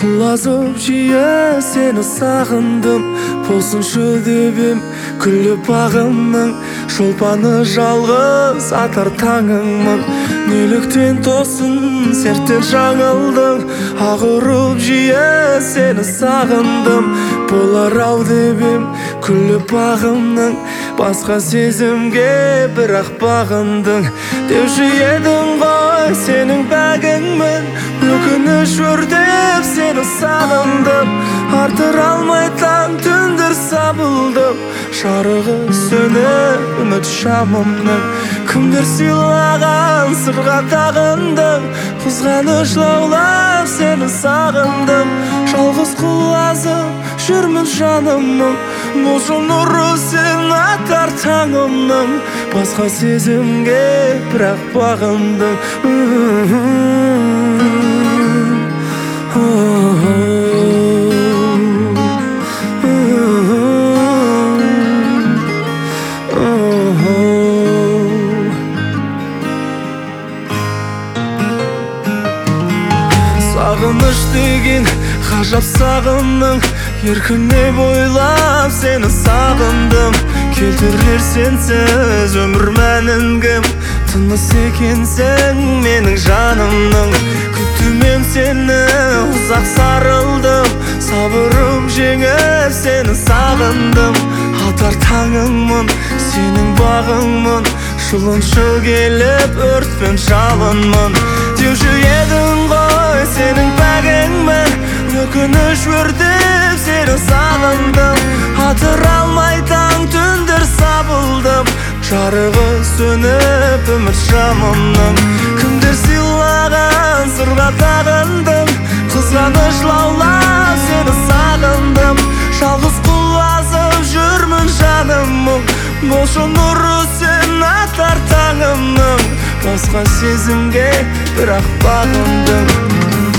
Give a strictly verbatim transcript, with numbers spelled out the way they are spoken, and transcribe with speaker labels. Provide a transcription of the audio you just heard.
Speaker 1: Құлазып жиі сені сағындым, болсыншы дебем күліп бағымның, шолпаны жалғыз атар таңыңмын. Неліктен тосын серттен жаңылдың, ағырып жиі сені сағындым, болар ау дебем күліп бағымның, басқа сезімге бірақ бағындың. Деуші едің ғой сенің бәгіңмін, өкініш өртеп сені сағындым, артыра алмай таң түндір сабылдым, жарығы сөніп үміт шамымның. Кімдер сыйлаған сырға тағындым, қызғаныш лаулап сені сағындым, жалғыз құлазып жүрмін жанымның, болшы нұры сен атар таңымның, басқа сезімге бірақ бағындым. Сағыныш деген ғажап сағымның, еркіне бойлап сені сағындым, келтірер сенсіз өмір мәнін кім, тыныс екенсің менің жанымның. Күтумен сені ұзақ сарылдым, сабырым жеңіп сені сағындым, атар таңыңмын, сенің бағыңмын, жылыншы келіп өртпен жалынмын. Деуші едің ғой сенің бәгіңмін, өкініш өртеп сені сағындым, атыра алмай таң түндір сабылдым, жарығы сөніп үміт шамымның. Кімдер сыйлаған сырға тағындым, қызғаныш лаулап сені сағындым, жалғыз құлазып жүрмін жанымның, болшы нұры сен атар таңымның, басқа сезімге бірақ бағындым.